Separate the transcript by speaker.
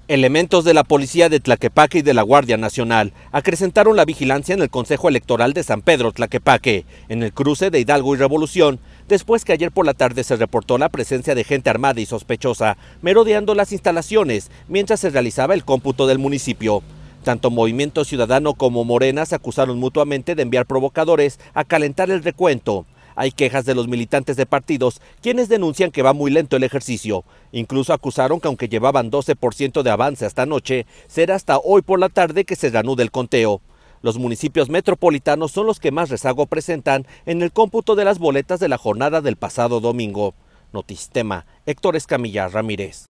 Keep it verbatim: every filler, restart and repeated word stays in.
Speaker 1: Elementos de la Policía de Tlaquepaque y de la Guardia Nacional acrecentaron la vigilancia en el Consejo Electoral de San Pedro Tlaquepaque, en el cruce de Hidalgo y Revolución, después que ayer por la tarde se reportó la presencia de gente armada y sospechosa merodeando las instalaciones mientras se realizaba el cómputo del municipio. Tanto Movimiento Ciudadano como Morena se acusaron mutuamente de enviar provocadores a calentar el recuento. Hay quejas de los militantes de partidos, quienes denuncian que va muy lento el ejercicio. Incluso acusaron que aunque llevaban doce por ciento de avance hasta anoche, será hasta hoy por la tarde que se reanude el conteo. Los municipios metropolitanos son los que más rezago presentan en el cómputo de las boletas de la jornada del pasado domingo. Notistema, Héctor Escamilla Ramírez.